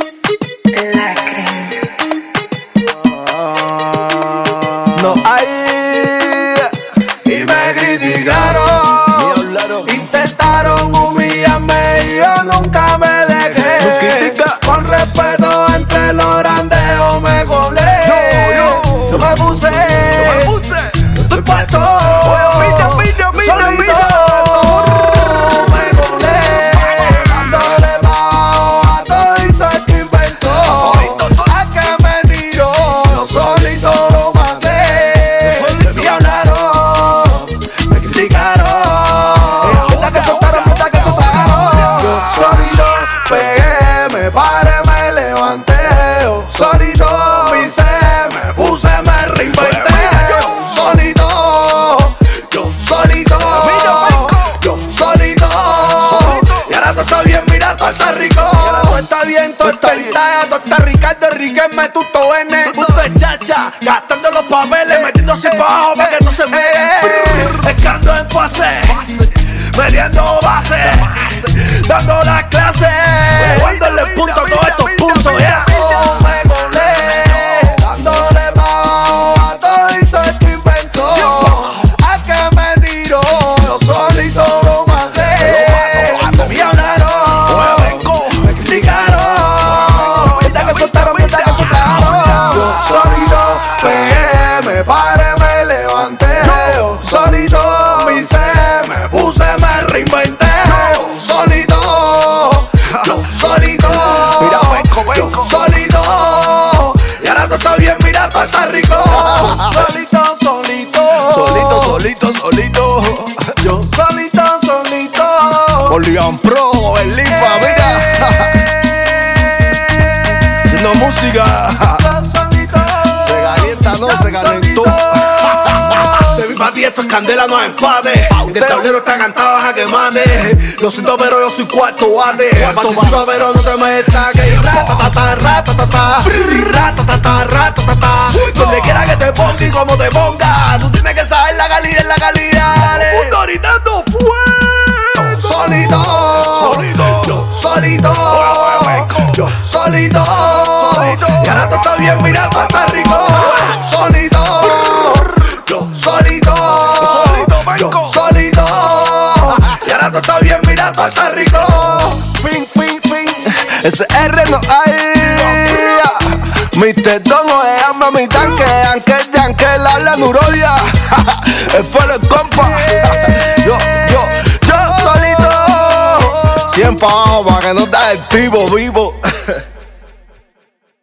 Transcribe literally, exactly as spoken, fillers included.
Lacre. No hay. Y me criticaron, intentaron humillarme y yo nunca me dejé. Con respeto entre los grandes yo me colé. Yo, yo, yo me puse, yo me puse, yo estoy puesto. Pilla, pilla, pilla, pilla. Me paré, me levanté, yo solito pisé, me puse, me reinventé. Yo solito, yo solito, yo solito. Y ahora todo está bien, mira, todo está rico. Todo está bien, todo está bien. Todo está Ricardo, Enriquezme, Tuto N, Tuto de Chacha, gastando los papeles, metiéndose para abajo para que no se vea. Escando en fase, metiendo base, dando las clases, dándole punto a todos estos puntos, yeah. Me colé, dándole bajo a todo esto invento. A que me tiró, yo solito lo maté. Me hablaron, me criticaron, verdad que soltaron, verdad que soltaron. Yo solito pegué, me paré, me levanté. Yo solito me hice, me puse, me reinventé. Solito, yo solito, mira, venco, venco, solito. Y ahora todo está bien, mira, todo está rico. Solito, solito, solito, solito, solito. Yo solito, solito. Bolivian Pro, el Lifa, mira. Haciendo música. Se calienta, no, se calentó. Para ti esto es candela, no es empate. El tablero está cantado, baja que mande. Lo siento, pero yo soy cuarto bate. Participa, pero no te metas. Que ratatata, ratatata, ratatata, ratatata. Donde quiera que te ponga y como te ponga, tú tienes que saber la calidad, la calidad. Un doritando fuego. Solito, solito, yo solito, yo solito, solito. Y ahora todo está bien, mira, todo está rico. Solito, yo solito, yo solito. Y ahora todo está bien, mira, todo está rico. Fin, fin, fin. Ese R no hay. mister Don se llama mi tanque. Ankel, Yankel, habla Nurodia. El fuego el compa. Yo, yo, yo solito. Siempre abajo para que no te el tipo vivo.